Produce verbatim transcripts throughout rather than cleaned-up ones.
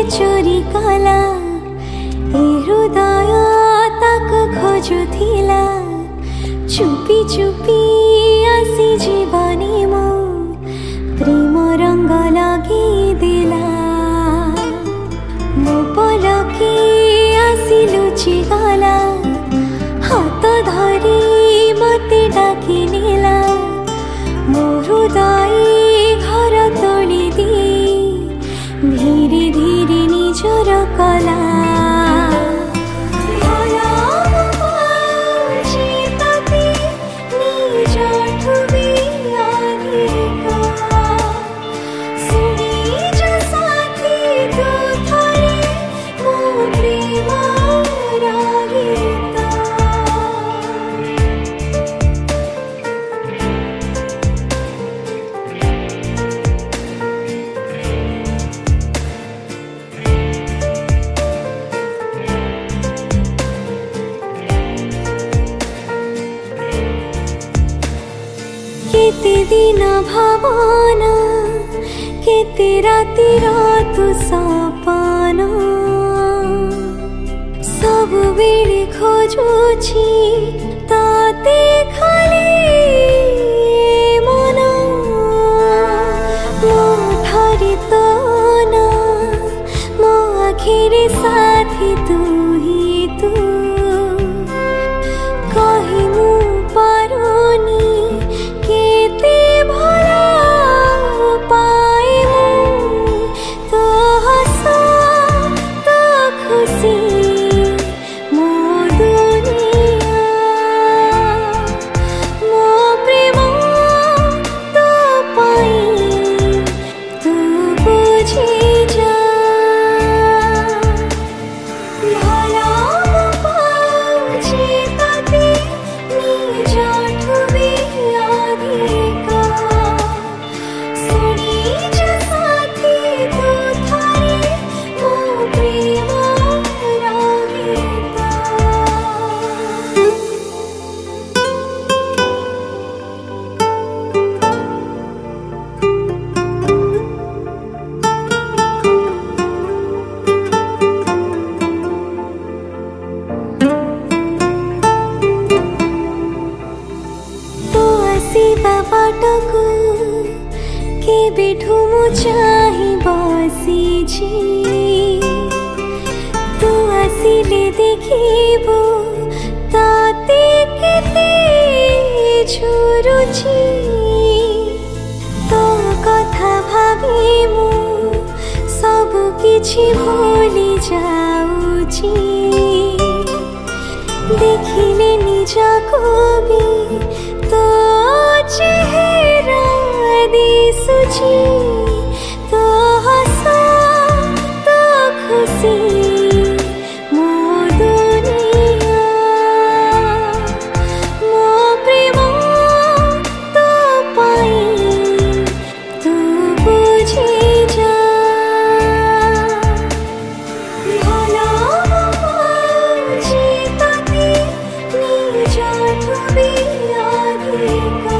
चोरी कला ए हृदय ताक खोजुथिला चुपी चुपी आसी जीवनी मो प्रेम रंग लगी दिला मो पलके आसी लुचि गला हाथ धरी मते डाकी नेला मो हृदय घर तोली दी धीरे धीरे निजर कला केते दिन भावना केते रातिर तु सपना सब बेले खोजुछि ताते खाली मन मो ठारे तो ना मो आखिरे साथी तू ही तू कहि मु पारुनी केते भला पाए तो हसा तो खुशी मो दुनिया मो प्रेम तो पाई तू बुझी जा भला पाउछि ताते निजठु बाटको के बेठु मु चाहि बसिछि तू आसिले देखिबो ताते केते झुरुछि तो कथा भाबी मु सब किछि भूली जाउछि देखिले निजको भी तो चेहरा दिसुछि तो हसा तो खुशी मो दुनिया मो प्रेम तो पाई तू बुझी जा भला पाउछि ताते निजठु बियाधिका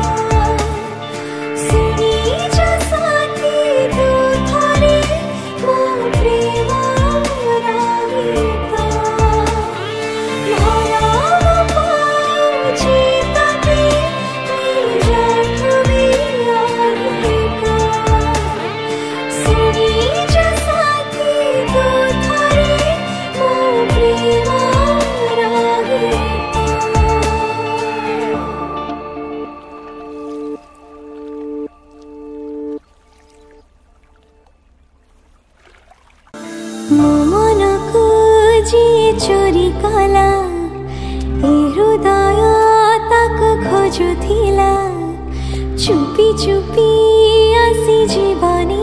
मो मन को जी चोरी कला ए हृदय ताक खोजुथिला चुपी चुपी आसी जीवनी